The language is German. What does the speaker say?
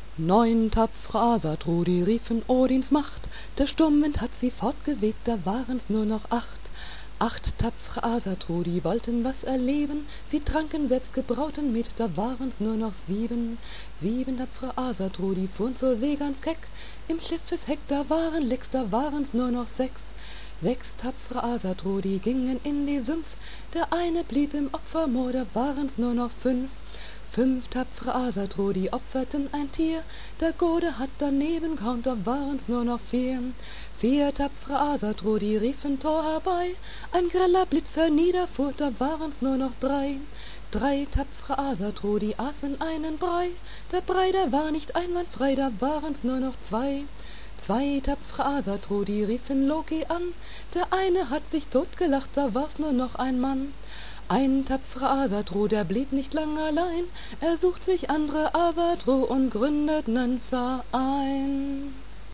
9 tapfere Asatru, die riefen Odins Macht, der Sturmwind hat sie fortgeweht, da waren's nur noch 8. 8 tapfere Asatru, die wollten was erleben, sie tranken selbstgebrauten Met, da waren's nur noch 7. 7 tapfere Asatru, die fuhren zur See ganz keck, im Schiffesheck, da waren Lecks, da waren's nur noch 6. 6 tapfere Asatru, die gingen in die Sümpf, der eine blieb im Opfermoor, da waren's nur noch 5. 5 tapfere Asatru, die opferten ein Tier, der Gode hat daneben kaum, da waren's nur noch 4. 4 tapfere Asatru, die riefen Thor herbei, ein greller Blitz herniederfuhr, da waren's nur noch 3. 3 tapfere Asatru, die aßen einen Brei, der Brei, der war nicht einwandfrei, da waren's nur noch 2. 2 tapfere Asatru, die riefen Loki an, der eine hat sich totgelacht, da war's nur noch ein Mann. Ein tapferer Asatru, der blieb nicht lang allein, er sucht sich andere Asatru und gründet nen Verein.